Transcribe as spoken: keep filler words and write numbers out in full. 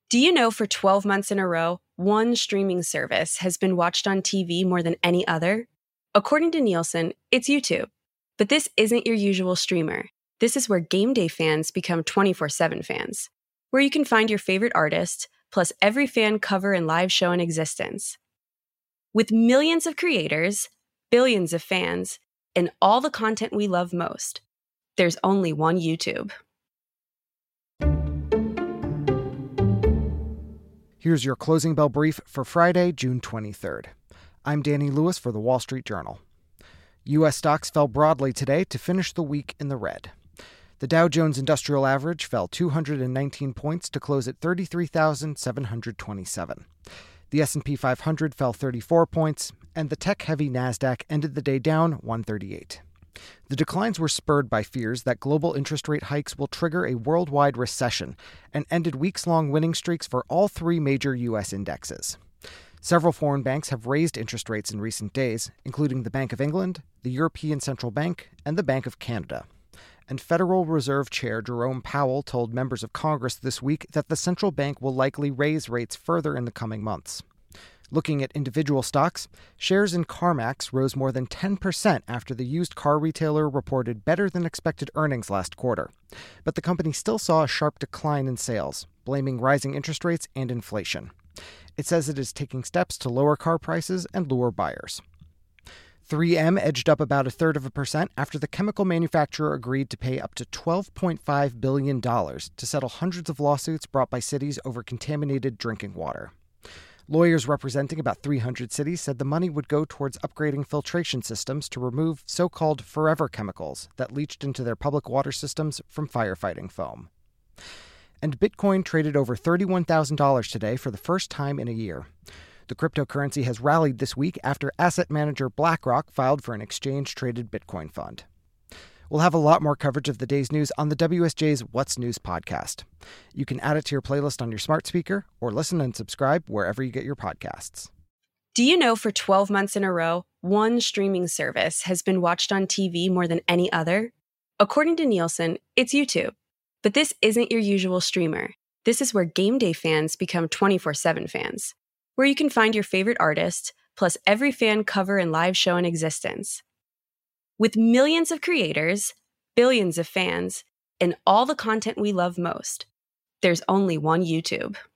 Do you know for twelve months in a row, one streaming service has been watched on T V more than any other? According to Nielsen, it's YouTube. But this isn't your usual streamer. This is where game day fans become twenty-four seven fans, where you can find your favorite artist, plus every fan cover and live show in existence. With millions of creators, billions of fans, and all the content we love most, there's only one YouTube. Here's your closing bell brief for Friday, June twenty-third. I'm Danny Lewis for The Wall Street Journal. U S stocks fell broadly today to finish the week in the red. The Dow Jones Industrial Average fell two hundred nineteen points to close at thirty-three thousand seven hundred twenty-seven. The S and P five hundred fell thirty-four points, and the tech-heavy Nasdaq ended the day down one thirty-eight. The declines were spurred by fears that global interest rate hikes will trigger a worldwide recession and ended weeks-long winning streaks for all three major U S indexes. Several foreign banks have raised interest rates in recent days, including the Bank of England, the European Central Bank, and the Bank of Canada. And Federal Reserve Chair Jerome Powell told members of Congress this week that the central bank will likely raise rates further in the coming months. Looking at individual stocks, shares in CarMax rose more than ten percent after the used car retailer reported better-than-expected earnings last quarter. But the company still saw a sharp decline in sales, blaming rising interest rates and inflation. It says it is taking steps to lower car prices and lure buyers. three M edged up about a third of a percent after the chemical manufacturer agreed to pay up to twelve point five billion dollars to settle hundreds of lawsuits brought by cities over contaminated drinking water. Lawyers representing about three hundred cities said the money would go towards upgrading filtration systems to remove so-called forever chemicals that leached into their public water systems from firefighting foam. And Bitcoin traded over thirty-one thousand dollars today for the first time in a year. The cryptocurrency has rallied this week after asset manager BlackRock filed for an exchange-traded Bitcoin fund. We'll have a lot more coverage of the day's news on the W S J's What's News podcast. You can add it to your playlist on your smart speaker or listen and subscribe wherever you get your podcasts. Do you know for twelve months in a row, one streaming service has been watched on T V more than any other? According to Nielsen, it's YouTube. But this isn't your usual streamer. This is where game day fans become twenty-four seven fans, where you can find your favorite artist, plus every fan cover and live show in existence. With millions of creators, billions of fans, and all the content we love most, there's only one YouTube.